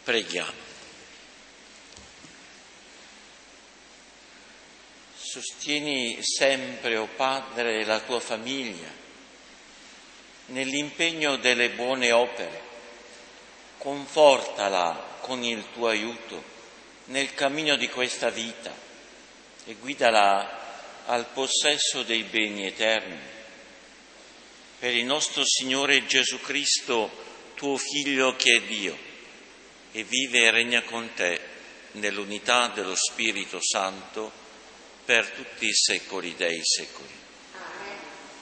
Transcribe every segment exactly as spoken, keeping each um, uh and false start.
Preghiamo. Sostieni sempre, o Padre, la tua famiglia nell'impegno delle buone opere. Confortala con il tuo aiuto nel cammino di questa vita e guidala al possesso dei beni eterni. Per il nostro Signore Gesù Cristo, tuo Figlio che è Dio, e vive e regna con te nell'unità dello Spirito Santo per tutti i secoli dei secoli. Amen.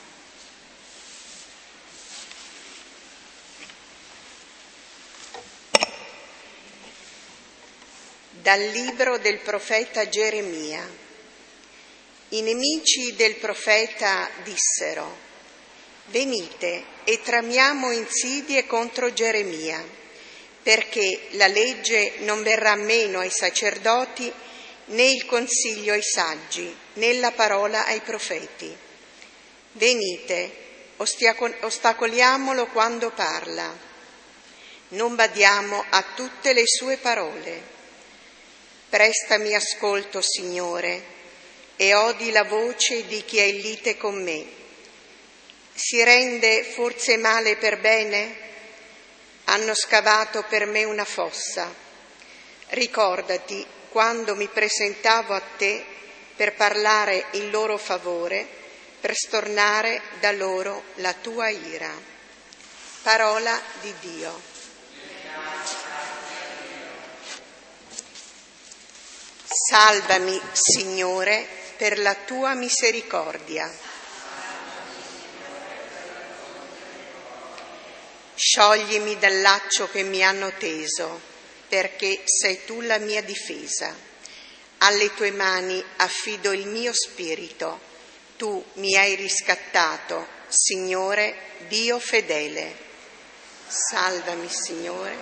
Dal libro del profeta Geremia. I nemici del profeta dissero: venite e tramiamo insidie contro Geremia, perché la legge non verrà meno ai sacerdoti, né il consiglio ai saggi, né la parola ai profeti. Venite, ostacoliamolo quando parla. Non badiamo a tutte le sue parole. Prestami ascolto, Signore, e odi la voce di chi è in lite con me. Si rende forse male per bene? Hanno scavato per me una fossa. Ricordati quando mi presentavo a te per parlare in loro favore, per stornare da loro la tua ira. Parola di Dio. Salvami, Signore, per la tua misericordia. Scioglimi dal laccio che mi hanno teso, perché sei tu la mia difesa. Alle tue mani affido il mio spirito. Tu mi hai riscattato, Signore, Dio fedele. Salvami, Signore.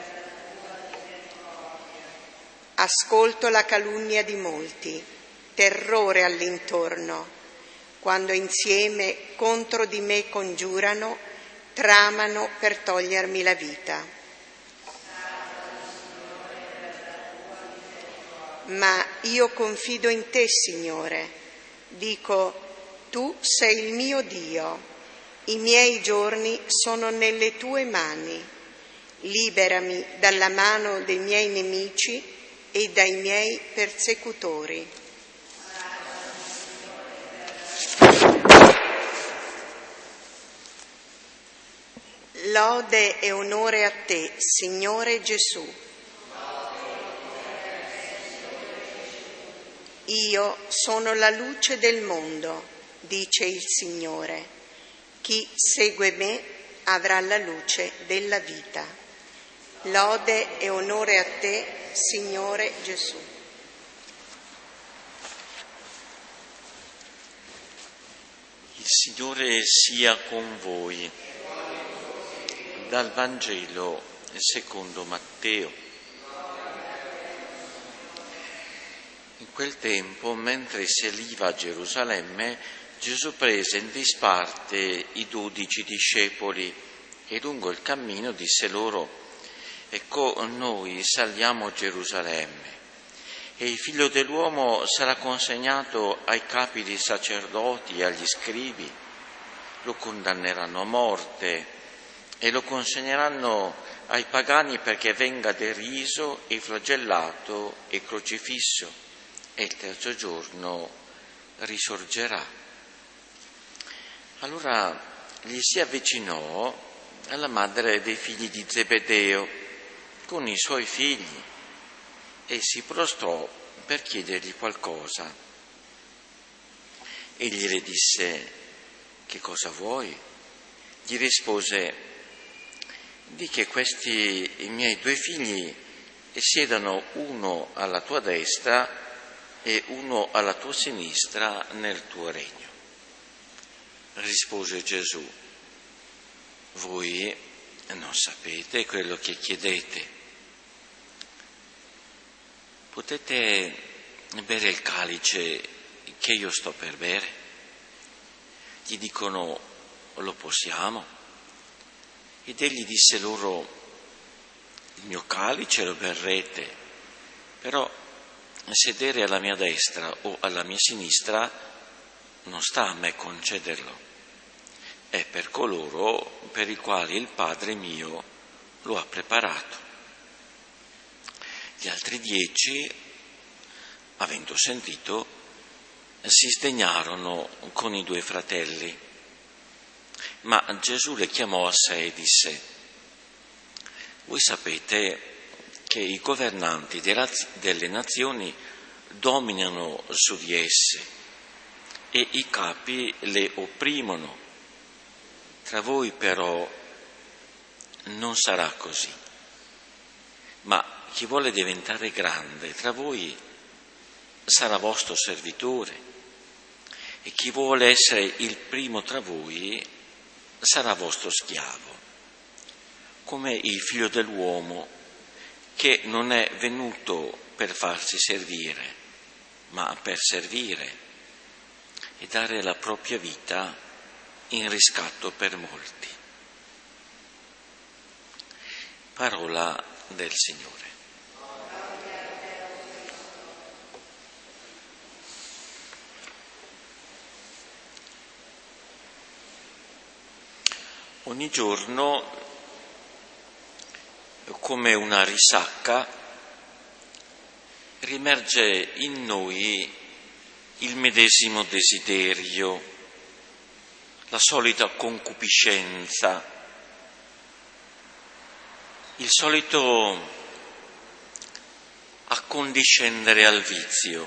Ascolto la calunnia di molti, terrore all'intorno, quando insieme contro di me congiurano, tramano per togliermi la vita. Ma io confido in te, Signore. Dico, tu sei il mio Dio. I miei giorni sono nelle tue mani. Liberami dalla mano dei miei nemici e dai miei persecutori. Lode e onore a te, Signore Gesù. Io sono la luce del mondo, dice il Signore. Chi segue me avrà la luce della vita. Lode e onore a te, Signore Gesù. Il Signore sia con voi. Dal Vangelo secondo Matteo. In quel tempo, mentre saliva a Gerusalemme, Gesù prese in disparte i dodici discepoli e lungo il cammino disse loro: ecco, noi saliamo a Gerusalemme e il Figlio dell'uomo sarà consegnato ai capi dei sacerdoti e agli scribi, lo condanneranno a morte e lo consegneranno ai pagani perché venga deriso e flagellato e crocifisso, e il terzo giorno risorgerà. Allora gli si avvicinò alla madre dei figli di Zebedeo con i suoi figli e si prostrò per chiedergli qualcosa. Egli le disse: che cosa vuoi? Gli rispose: di che questi i miei due figli siedano uno alla tua destra e uno alla tua sinistra nel tuo regno. Rispose Gesù: voi non sapete quello che chiedete. Potete bere il calice che io sto per bere? Gli dicono: lo possiamo. Ed egli disse loro: mio calice lo berrete, però sedere alla mia destra o alla mia sinistra non sta a me concederlo, è per coloro per i quali il Padre mio lo ha preparato. Gli altri dieci, avendo sentito, si sdegnarono con i due fratelli, ma Gesù le chiamò a sé e disse: voi sapete che i governanti delle nazioni dominano su di esse e i capi le opprimono. Tra voi però non sarà così, ma chi vuole diventare grande tra voi sarà vostro servitore, e chi vuole essere il primo tra voi sarà vostro schiavo, come il figlio dell'uomo, che non è venuto per farsi servire, ma per servire e dare la propria vita in riscatto per molti. Parola del Signore. Ogni giorno, come una risacca, riemerge in noi il medesimo desiderio, la solita concupiscenza, il solito accondiscendere al vizio,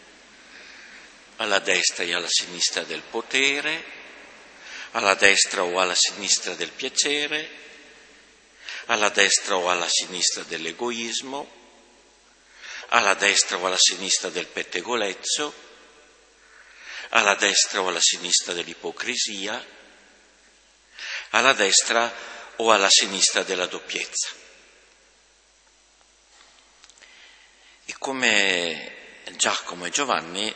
alla destra e alla sinistra del potere, alla destra o alla sinistra del piacere, alla destra o alla sinistra dell'egoismo, alla destra o alla sinistra del pettegolezzo, alla destra o alla sinistra dell'ipocrisia, alla destra o alla sinistra della doppiezza. E come Giacomo e Giovanni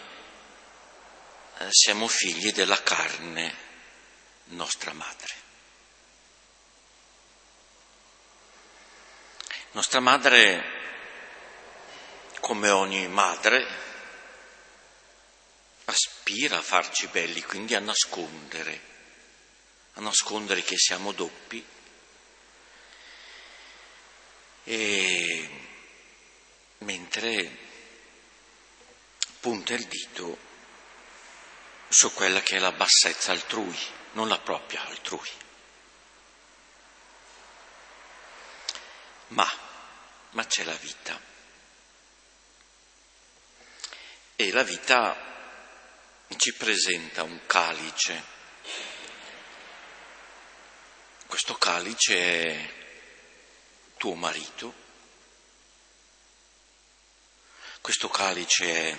siamo figli della carne, nostra madre. Nostra madre, come ogni madre, aspira a farci belli, quindi a nascondere, a nascondere che siamo doppi, e mentre punta il dito su quella che è la bassezza altrui, non la propria altrui. Ma, ma c'è la vita. E la vita ci presenta un calice. Questo calice è tuo marito, questo calice è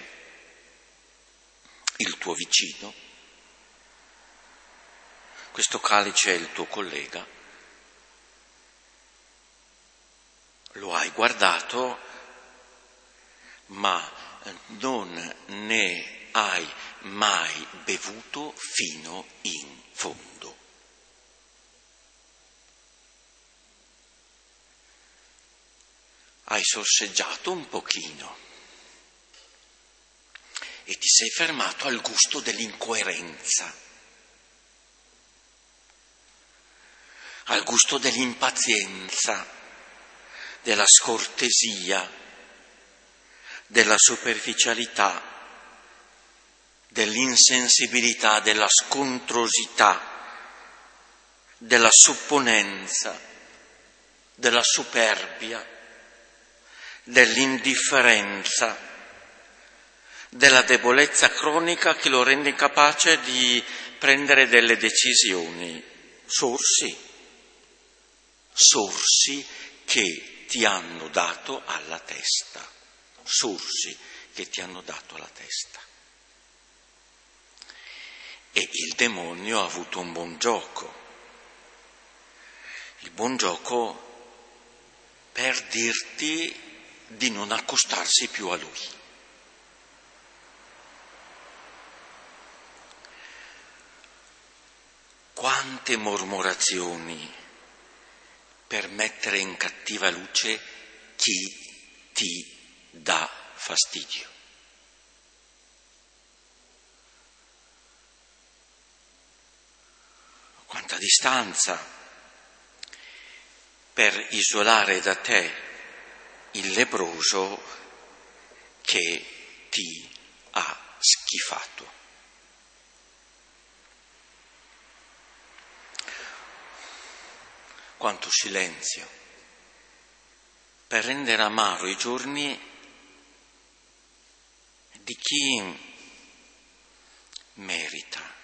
il tuo vicino, questo calice è il tuo collega. Lo hai guardato, ma non ne hai mai bevuto fino in fondo. Hai sorseggiato un pochino e ti sei fermato al gusto dell'incoerenza, al gusto dell'impazienza, della scortesia, della superficialità, dell'insensibilità, della scontrosità, della supponenza, della superbia, dell'indifferenza, della debolezza cronica che lo rende incapace di prendere delle decisioni. Sorsi, sorsi che ti hanno dato alla testa, sorsi che ti hanno dato alla testa. E il demonio ha avuto un buon gioco, il buon gioco per dirti di non accostarsi più a lui. Quante mormorazioni per mettere in cattiva luce chi ti dà fastidio. Quanta distanza per isolare da te il lebbroso che ti ha schifato. Quanto silenzio per rendere amaro i giorni di chi merita,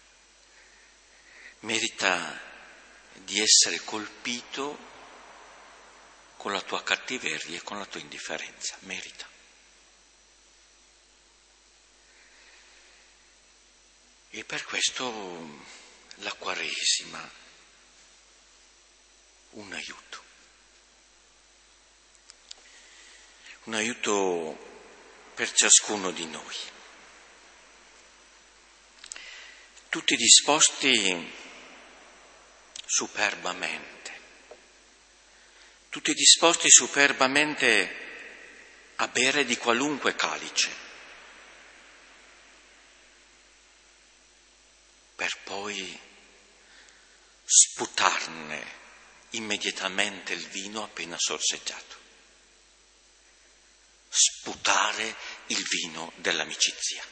merita di essere colpito con la tua cattiveria e con la tua indifferenza, merita. E per questo la Quaresima un aiuto, un aiuto per ciascuno di noi, tutti disposti superbamente, tutti disposti superbamente a bere di qualunque calice, per poi sputarne immediatamente il vino appena sorseggiato, sputare il vino dell'amicizia,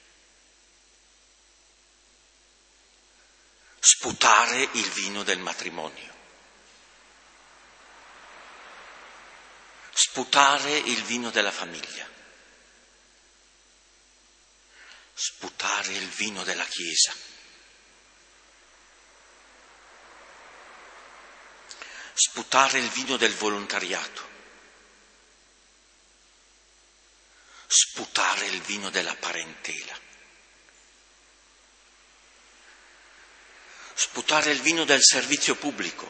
sputare il vino del matrimonio, sputare il vino della famiglia, sputare il vino della Chiesa, sputare il vino del volontariato, sputare il vino della parentela, sputare il vino del servizio pubblico,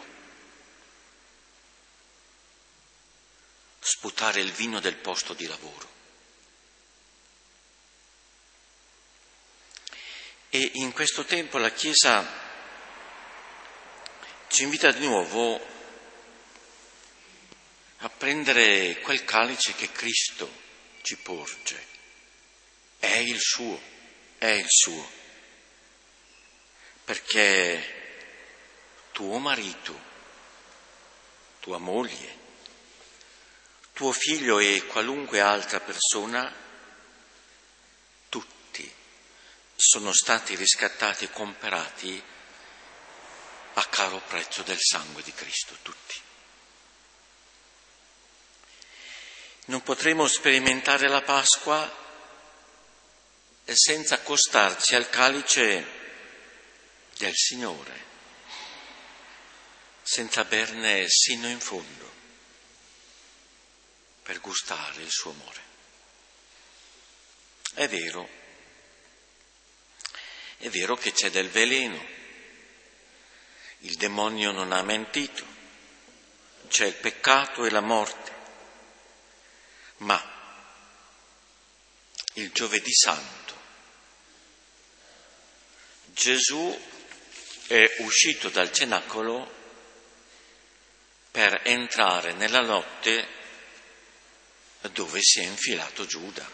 sputare il vino del posto di lavoro. E in questo tempo la Chiesa ci invita di nuovo a prendere quel calice che Cristo ci porge. È il suo, è il suo. Perché tuo marito, tua moglie, tuo figlio e qualunque altra persona, tutti sono stati riscattati e comperati a caro prezzo del sangue di Cristo, tutti. Non potremo sperimentare la Pasqua senza accostarci al calice del Signore, senza berne sino in fondo, per gustare il suo amore. È vero, è vero che c'è del veleno, il demonio non ha mentito, c'è il peccato e la morte. Ma il giovedì santo Gesù è uscito dal cenacolo per entrare nella notte dove si è infilato Giuda.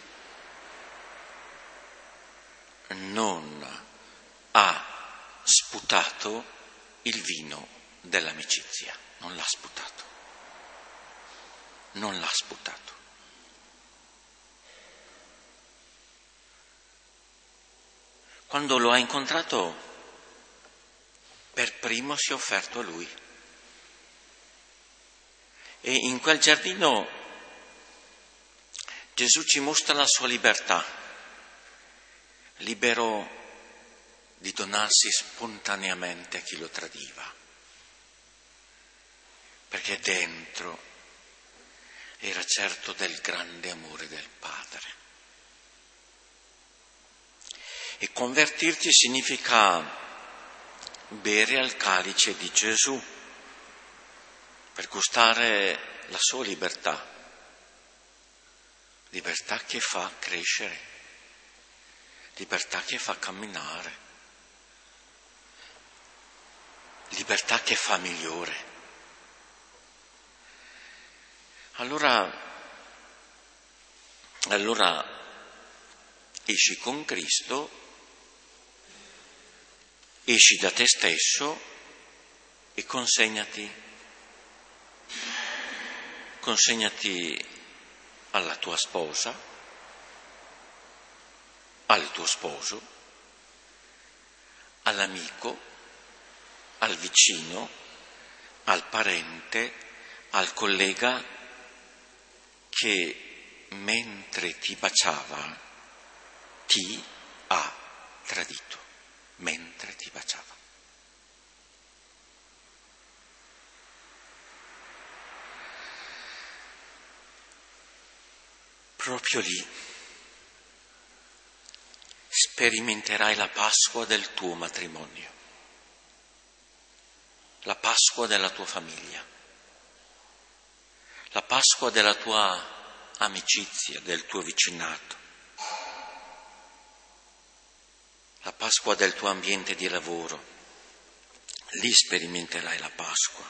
Non ha sputato il vino dell'amicizia, non l'ha sputato, non l'ha sputato. Quando lo ha incontrato, per primo si è offerto a lui. E in quel giardino Gesù ci mostra la sua libertà, libero di donarsi spontaneamente a chi lo tradiva, perché dentro era certo del grande amore del Padre. E convertirti significa bere al calice di Gesù per gustare la sua libertà, libertà che fa crescere, libertà che fa camminare, libertà che fa migliore. Allora, allora esci con Cristo, esci da te stesso e consegnati, consegnati alla tua sposa, al tuo sposo, all'amico, al vicino, al parente, al collega che mentre ti baciava ti ha tradito, mentre ti baciava. Proprio lì sperimenterai la Pasqua del tuo matrimonio, la Pasqua della tua famiglia, la Pasqua della tua amicizia, del tuo vicinato, la Pasqua del tuo ambiente di lavoro. Lì sperimenterai la Pasqua,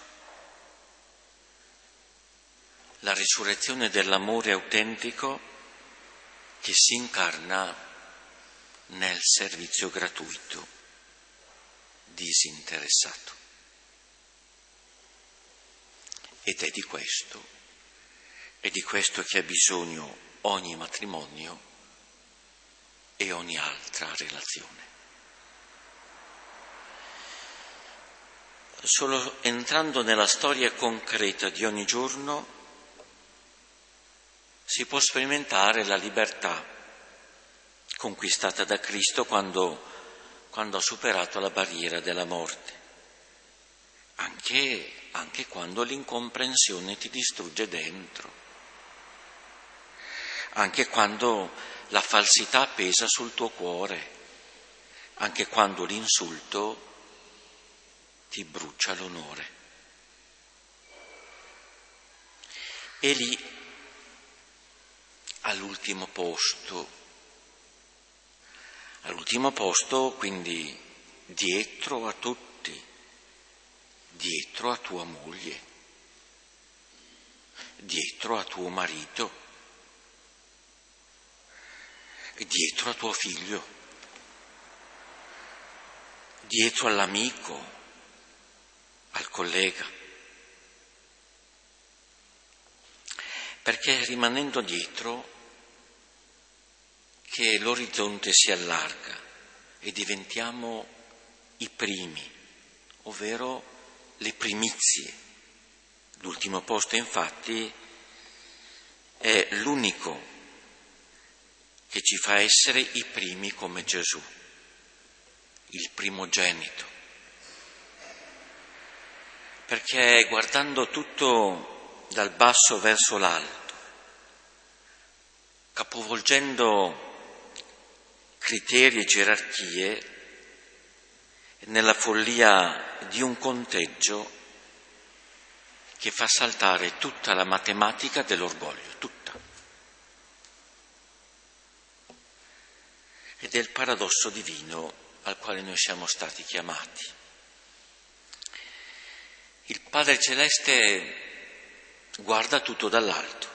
la risurrezione dell'amore autentico che si incarna nel servizio gratuito, disinteressato. Ed è di questo, è di questo che ha bisogno ogni matrimonio e ogni altra relazione. Solo entrando nella storia concreta di ogni giorno si può sperimentare la libertà conquistata da Cristo quando, quando ha superato la barriera della morte, anche, anche quando l'incomprensione ti distrugge dentro, anche quando la falsità pesa sul tuo cuore, anche quando l'insulto ti brucia l'onore. E lì, all'ultimo posto, all'ultimo posto, quindi dietro a tutti, dietro a tua moglie, dietro a tuo marito, dietro a tuo figlio, dietro all'amico, al collega, perché rimanendo dietro che l'orizzonte si allarga e diventiamo i primi, ovvero le primizie. L'ultimo posto, infatti, è l'unico che ci fa essere i primi come Gesù, il primogenito. Perché guardando tutto dal basso verso l'alto, capovolgendo criteri e gerarchie, nella follia di un conteggio che fa saltare tutta la matematica dell'orgoglio, tutta. Ed è il paradosso divino al quale noi siamo stati chiamati. Il Padre Celeste guarda tutto dall'alto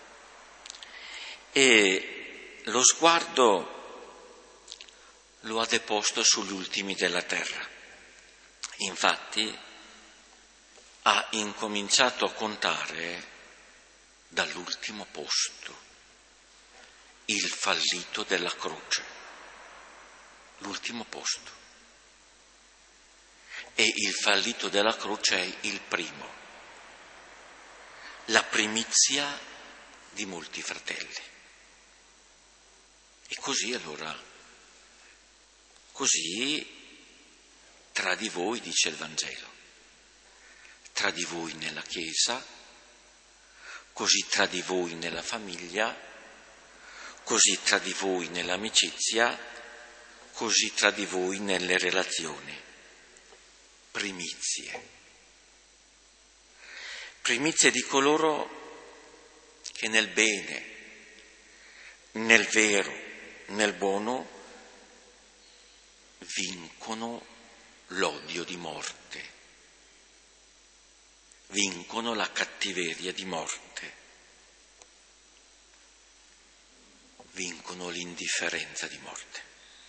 e lo sguardo lo ha deposto sugli ultimi della terra. Infatti ha incominciato a contare dall'ultimo posto, il fallito della croce, l'ultimo posto. E il fallito della croce è il primo, la primizia di molti fratelli. E così allora, così tra di voi, dice il Vangelo, tra di voi nella Chiesa, così tra di voi nella famiglia, così tra di voi nell'amicizia, così tra di voi nelle relazioni. Primizie. Primizie di coloro che nel bene, nel vero, nel buono vincono l'odio di morte, vincono la cattiveria di morte, vincono l'indifferenza di morte.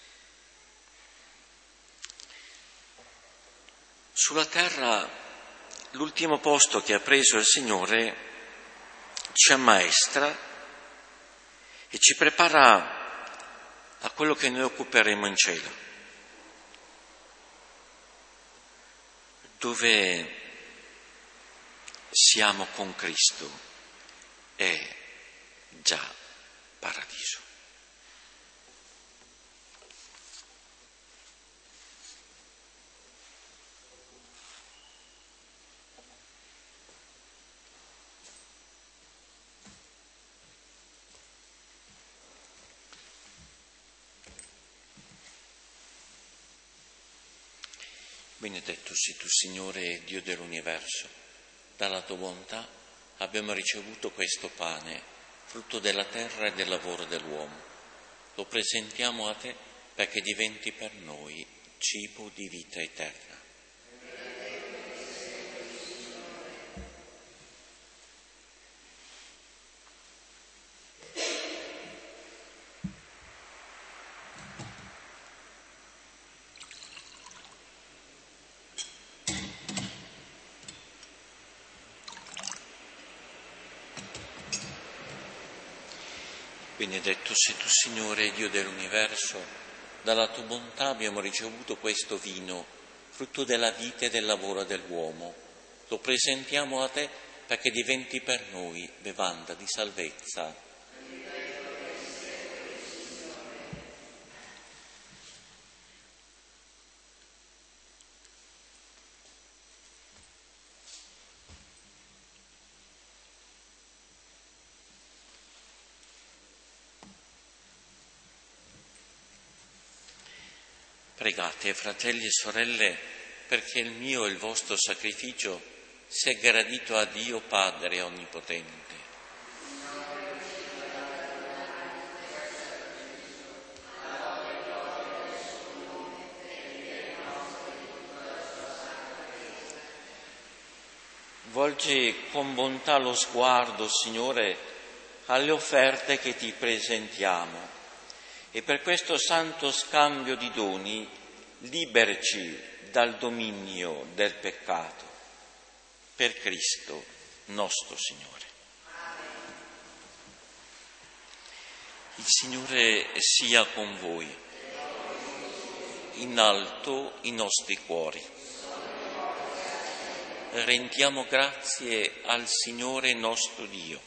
Sulla terra, l'ultimo posto che ha preso il Signore ci ammaestra e ci prepara a quello che noi occuperemo in cielo, dove siamo con Cristo, è già paradiso. Benedetto sei tu, Signore, Dio dell'universo. Dalla tua bontà abbiamo ricevuto questo pane, frutto della terra e del lavoro dell'uomo. Lo presentiamo a te perché diventi per noi cibo di vita eterna. Benedetto sei tu, Signore, Dio dell'universo, dalla tua bontà abbiamo ricevuto questo vino, frutto della vita e del lavoro dell'uomo. Lo presentiamo a te perché diventi per noi bevanda di salvezza. Pregate, fratelli e sorelle, perché il mio e il vostro sacrificio sia gradito a Dio Padre Onnipotente. Volgi con bontà lo sguardo, Signore, alle offerte che ti presentiamo. E per questo santo scambio di doni liberaci dal dominio del peccato. Per Cristo nostro Signore. Il Signore sia con voi. In alto i nostri cuori. Rendiamo grazie al Signore nostro Dio.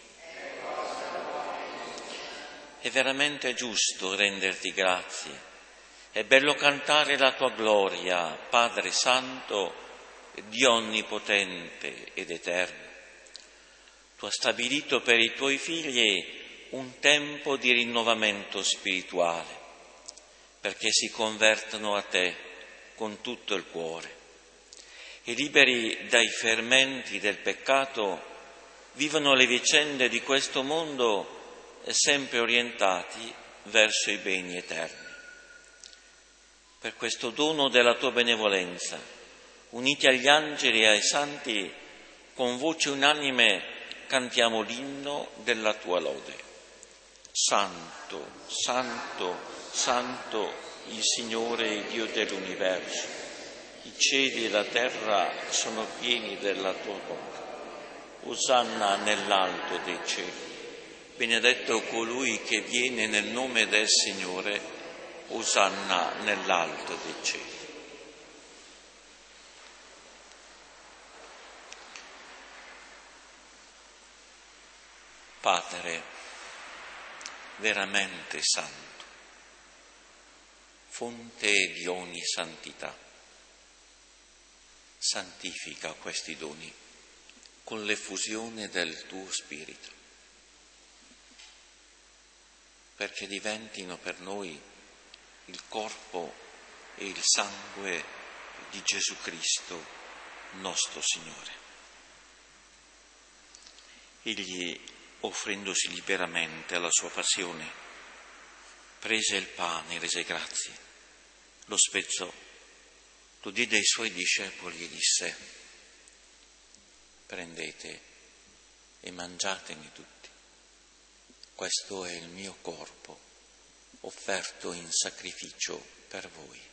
È veramente giusto renderti grazie, è bello cantare la tua gloria, Padre Santo, Dio Onnipotente ed Eterno. Tu hai stabilito per i tuoi figli un tempo di rinnovamento spirituale, perché si convertano a te con tutto il cuore e liberi dai fermenti del peccato vivono le vicende di questo mondo sempre orientati verso i beni eterni. Per questo dono della tua benevolenza, uniti agli angeli e ai santi, con voce unanime cantiamo l'inno della tua lode. Santo, Santo, Santo, il Signore Dio dell'universo. I cieli e la terra sono pieni della tua gloria. Osanna nell'alto dei cieli. Benedetto colui che viene nel nome del Signore, osanna nell'alto dei cieli. Padre, veramente santo, fonte di ogni santità, santifica questi doni con l'effusione del tuo Spirito, perché diventino per noi il corpo e il sangue di Gesù Cristo, nostro Signore. Egli, offrendosi liberamente alla sua passione, prese il pane, rese grazie, lo spezzò, lo diede ai suoi discepoli e disse: prendete e mangiatene tutti. Questo è il mio corpo offerto in sacrificio per voi.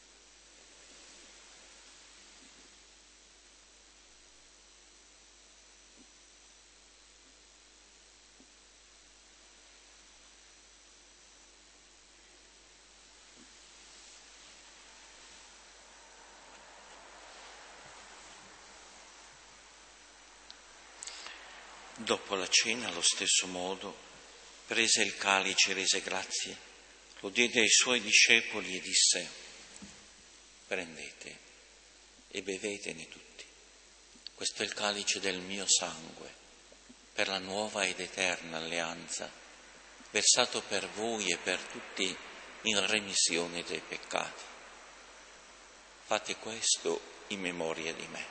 Dopo la cena, allo stesso modo, prese il calice e rese grazie, lo diede ai suoi discepoli e disse: prendete e bevetene tutti. Questo è il calice del mio sangue, per la nuova ed eterna alleanza, versato per voi e per tutti in remissione dei peccati. Fate questo in memoria di me.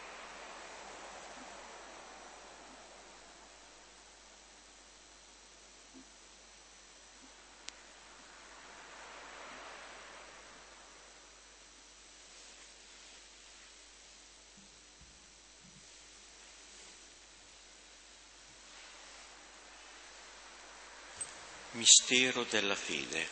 Mistero della fede.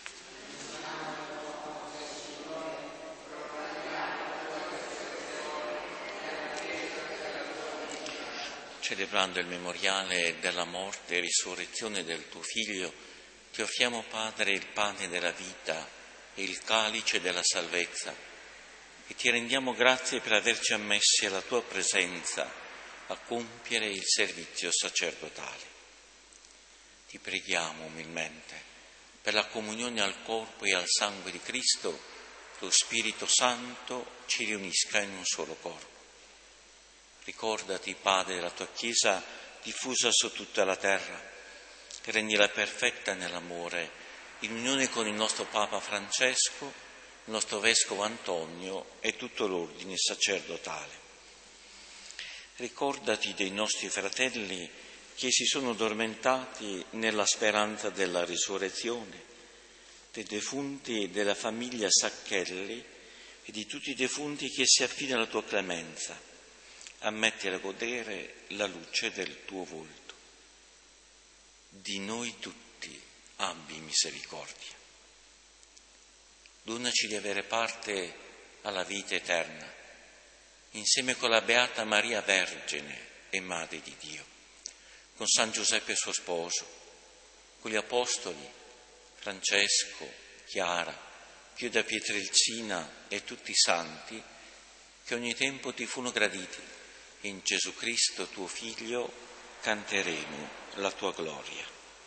Celebrando il memoriale della morte e risurrezione del tuo Figlio, ti offriamo, Padre, il pane della vita e il calice della salvezza, e ti rendiamo grazie per averci ammessi alla tua presenza a compiere il servizio sacerdotale. Ti preghiamo umilmente, per la comunione al corpo e al sangue di Cristo, lo Spirito Santo ci riunisca in un solo corpo. Ricordati, Padre, della tua Chiesa diffusa su tutta la terra, e rendila perfetta nell'amore, in unione con il nostro Papa Francesco, il nostro Vescovo Antonio e tutto l'ordine sacerdotale. Ricordati dei nostri fratelli che si sono addormentati nella speranza della risurrezione, dei defunti della famiglia Sacchelli e di tutti i defunti che si affidano alla tua clemenza. Ammetti a godere la luce del tuo volto. Di noi tutti abbi misericordia. Donaci di avere parte alla vita eterna, insieme con la Beata Maria Vergine e Madre di Dio, con San Giuseppe suo sposo, con gli Apostoli, Francesco, Chiara, Pio da Pietrelcina e tutti i santi che ogni tempo ti furono graditi, e in Gesù Cristo tuo Figlio canteremo la tua gloria.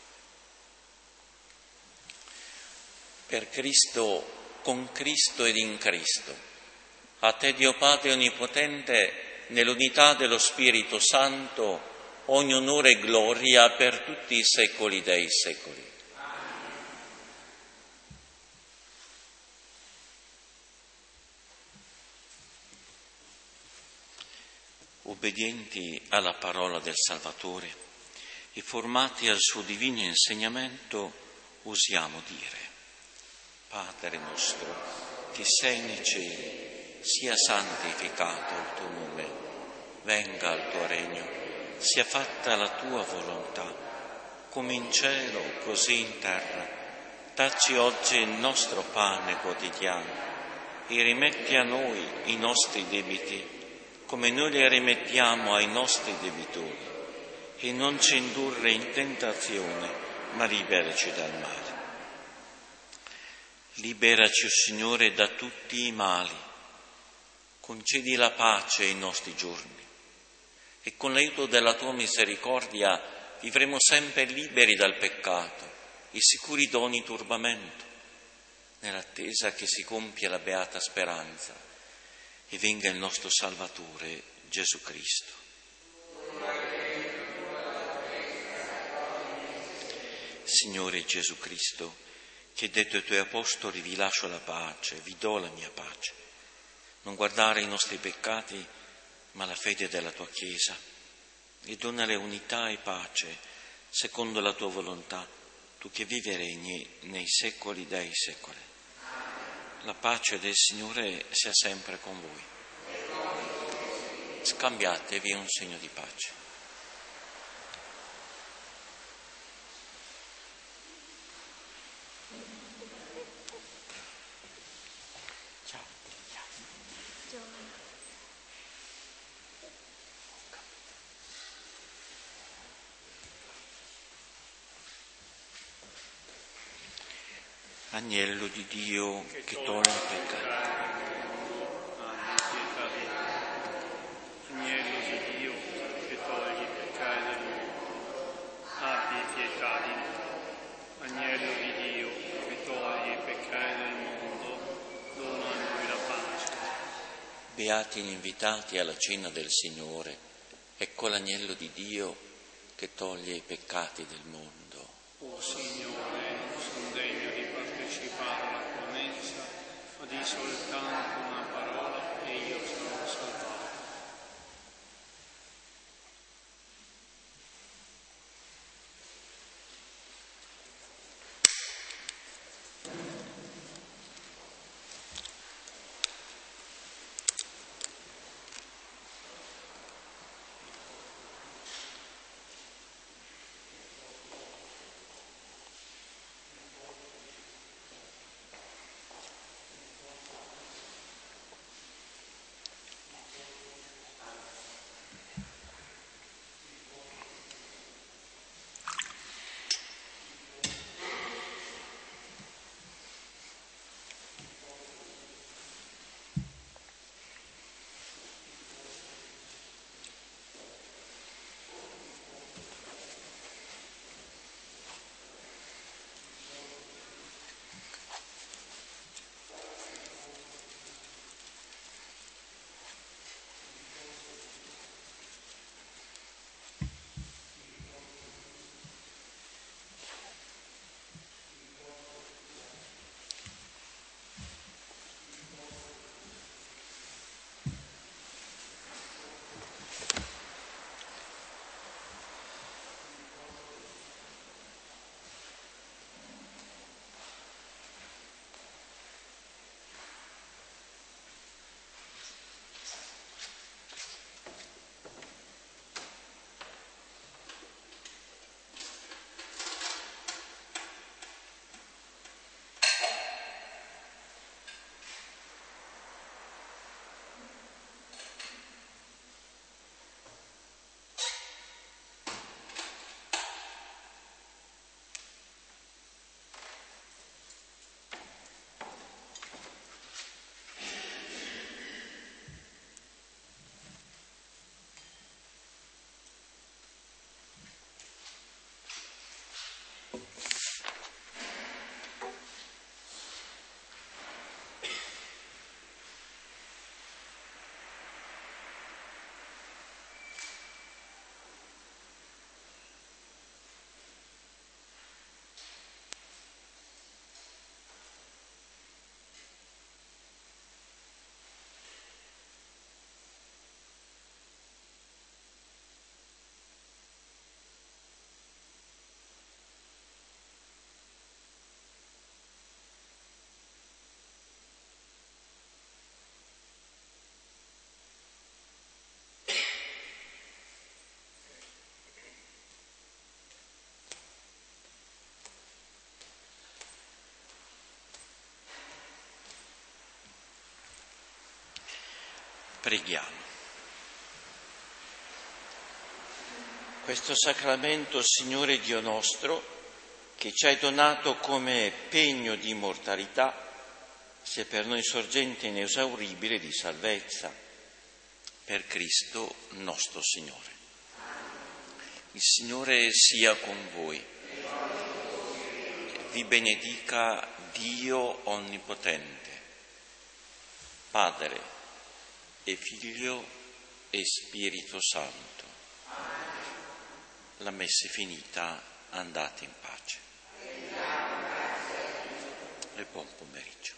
Per Cristo, con Cristo ed in Cristo, a te Dio Padre Onnipotente, nell'unità dello Spirito Santo, ogni onore e gloria per tutti i secoli dei secoli. Obbedienti alla parola del Salvatore e formati al suo divino insegnamento, osiamo dire: Padre nostro, che sei nei cieli, sia santificato il tuo nome, venga il tuo regno, sia fatta la tua volontà, come in cielo, così in terra. Dacci oggi il nostro pane quotidiano e rimetti a noi i nostri debiti, come noi li rimettiamo ai nostri debitori, e non ci indurre in tentazione, ma liberaci dal male. Liberaci, o Signore, da tutti i mali, concedi la pace ai nostri giorni, e con l'aiuto della tua misericordia vivremo sempre liberi dal peccato e sicuri da ogni turbamento, nell'attesa che si compia la beata speranza e venga il nostro Salvatore Gesù Cristo. Signore Gesù Cristo, che hai detto ai tuoi apostoli: vi lascio la pace, vi do la mia pace. Non guardare i nostri peccati, ma la fede della tua Chiesa, e donale unità e pace secondo la tua volontà, tu che vivi e regni nei secoli dei secoli. La pace del Signore sia sempre con voi. Scambiatevi un segno di pace. Agnello di Dio che toglie il peccato. Agnello di Dio che toglie i peccati del mondo, abbi pietà di noi. Agnello di Dio che toglie i peccati del mondo, dona a noi la pace. Beati gli invitati alla cena del Signore, ecco l'agnello di Dio che toglie i peccati del mondo. O Signore, non sono degno di partecipare alla tua mensa, ma di soltanto una parola e io sarò salvato. Preghiamo. Questo sacramento, Signore Dio nostro, che ci hai donato come pegno di immortalità, sia per noi sorgente inesauribile di salvezza, per Cristo nostro Signore. Il Signore sia con voi. Vi benedica Dio Onnipotente, Padre e Figlio e Spirito Santo. La messa è finita, andate in pace. E buon pomeriggio.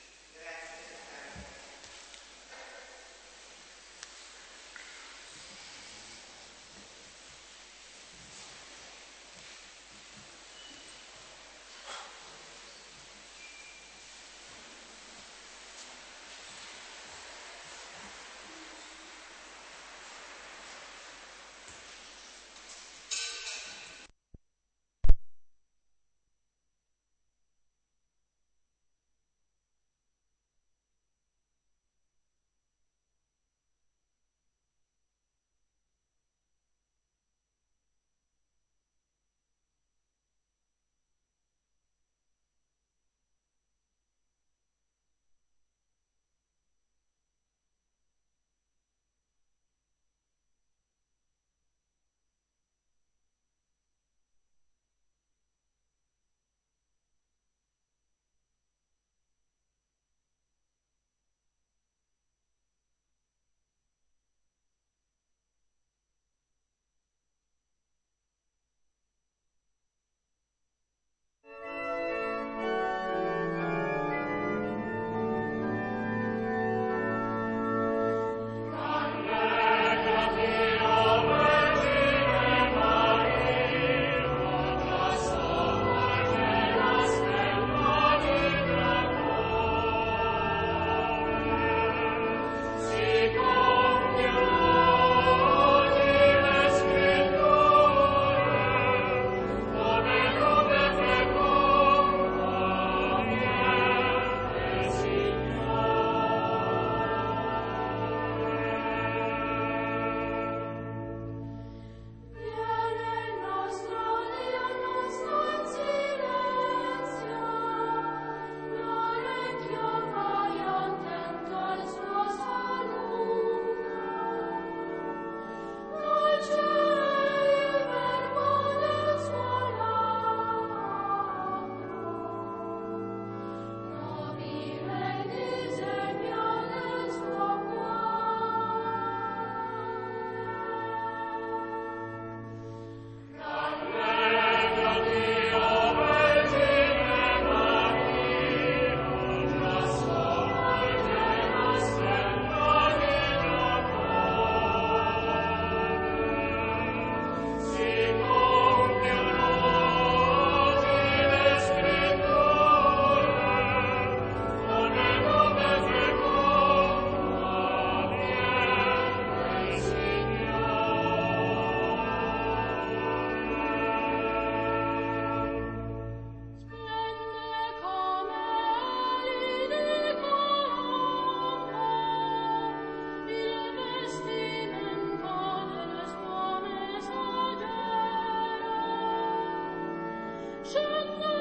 Cenno